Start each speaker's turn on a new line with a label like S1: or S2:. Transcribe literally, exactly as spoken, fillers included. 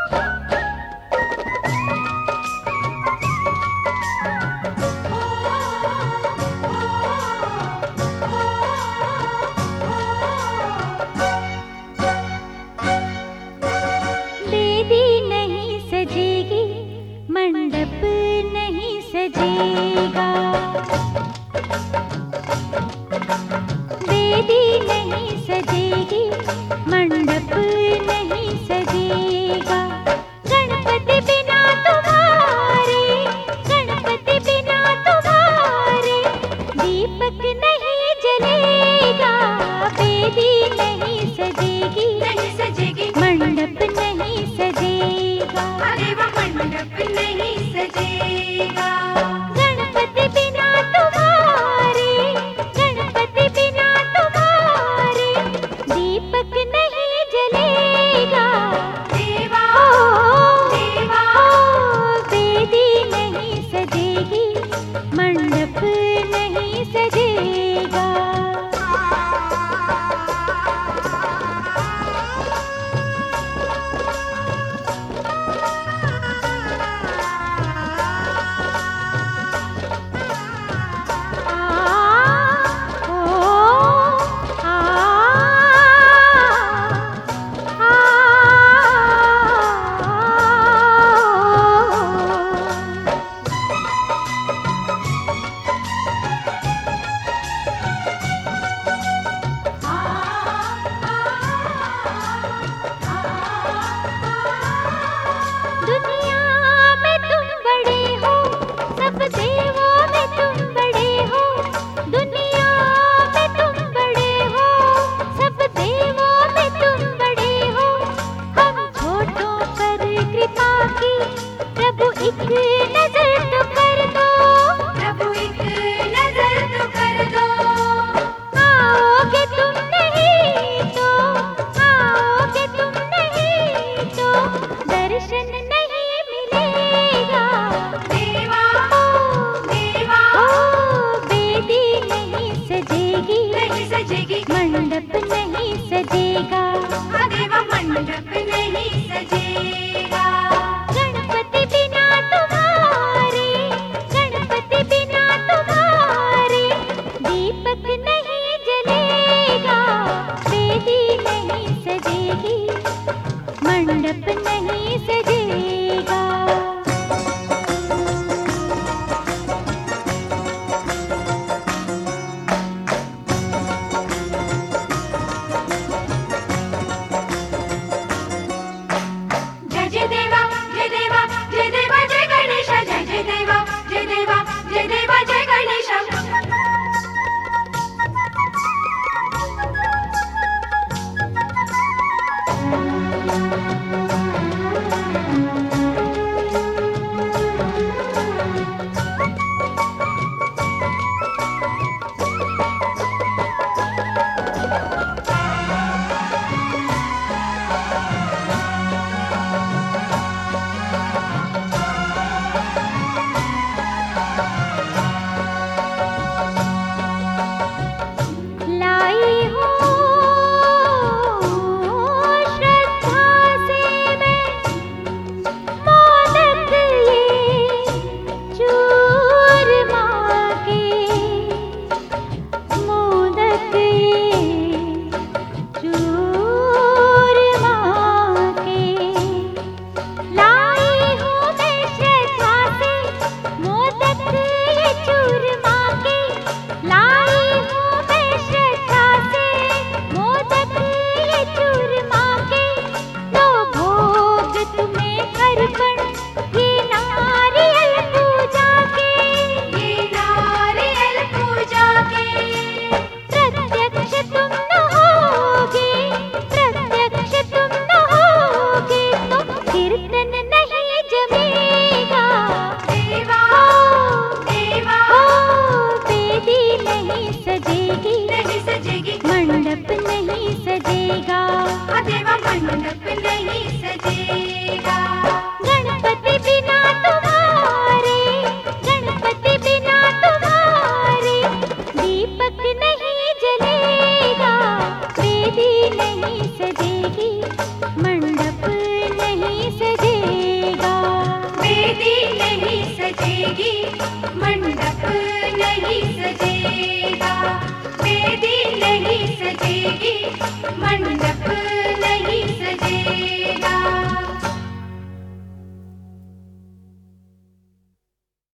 S1: मंडप नहीं सजेगा, वेदी नहीं सजेगी, मंडप नहीं सजेगा। गणपति बिना तुम्हारे, गणपति बिना तुम्हारे दीपक नहीं जलेगा। वेदी नहीं सजेगी, नहीं सजेगी, मंडप नहीं सजेगा, अरे वो मंडप नहीं सजेगा। गणपति बिना तुम्हारे, गणपति बिना तुम्हारे दीपक नहीं जलेगा। देवा देवा वेदी नहीं सजेगी, मंडप नहीं सजेगा। मंडप नहीं सजेगा, देवा मंडप नहीं सजेगा। गणपति बिना तुम्हारे, गणपति बिना तुम्हारे दीपक नहीं जलेगा। वेदी नहीं सजेगी, मंडप नहीं सजेगा। मंडप नहीं सजेगा, देवा मंडप नहीं सजेगा। गणपति बिना तुम्हारे, गणपति बिना तुम्हारे दीपक नहीं जलेगा। वेदी नहीं सजेगी, मंडप नहीं सजेगा। सजेगी।